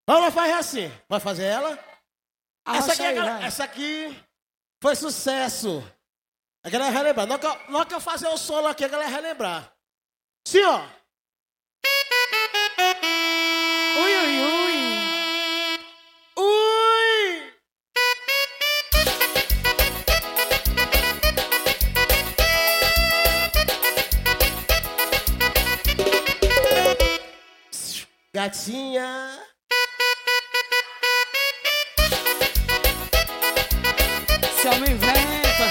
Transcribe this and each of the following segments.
Vamos fazer assim. Vai fazer ela? Arrocha aí, Essa aqui foi sucesso. A galera vai relembrar. Na hora que eu fazer o solo aqui, a galera vai relembrar. Sim, ó. Ui, ui, ui. Ui! Gatinha. Se homem inventa.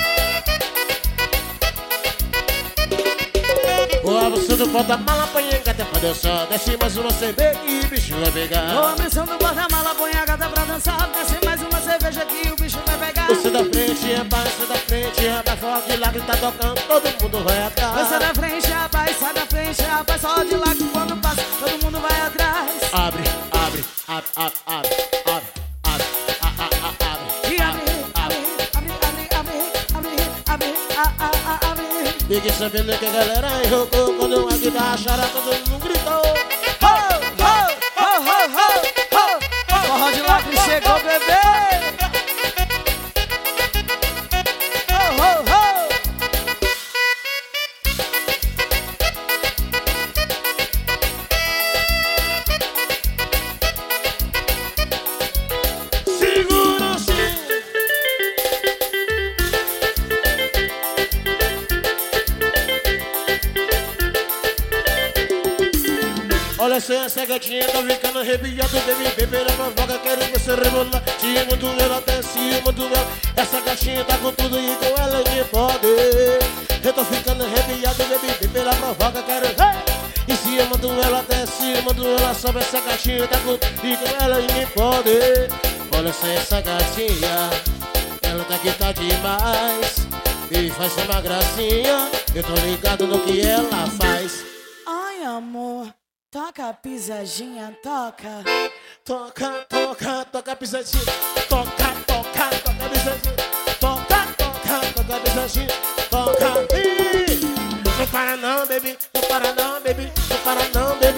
Boa, você não bota mala, põe a gata pra dançar. Desce mais uma cerveja e o bicho vai pegar. Boa, menção do porta-mala, põe a gata pra dançar. Desce mais uma cerveja que o bicho vai pegar. Você da frente, rapaz, você da frente, rapaz. Forte lá que tá tocando, todo mundo vai atrás. Você da frente, rapaz, sai da frente, rapaz. Só de lá que quando passa, todo mundo vai atrás. Abre, abre, abre, abre, abre, abre, abre, abre. E abre, abre, abre, abre, abre, abre, abre. Fique sabendo que a galera enrocou. Quando a guitarra chara, todo mundo gritou. Ho, ho, ho, ho, ho, ho. Forró de lá que chegou, bebê. Ho, ho, ho. Segura sim. Olha só essa gatinha, tá ficando arrepiado. Baby, pela fofoca, quero ver você rebolar. Cima do ela, até cima do ela. Essa gatinha tá com tudo e com ela ninguém pode. Eu tô ficando arrepiado, baby, pela fofoca, quero em cima do ela, até cima do ela. Sobe essa gatinha, tá com tudo e com ela ninguém pode. Olha só essa gatinha, ela tá aqui, tá demais. E faz uma gracinha, eu tô ligado no que ela faz. Ai, amor, toca a pisadinha, toca. Toca, toca, toca a pisadinha. Toca, toca, toca a pisadinha. Toca, toca, toca a pisadinha. Toca. Ih! Não para não, baby. Não para não, baby. Não para não, baby.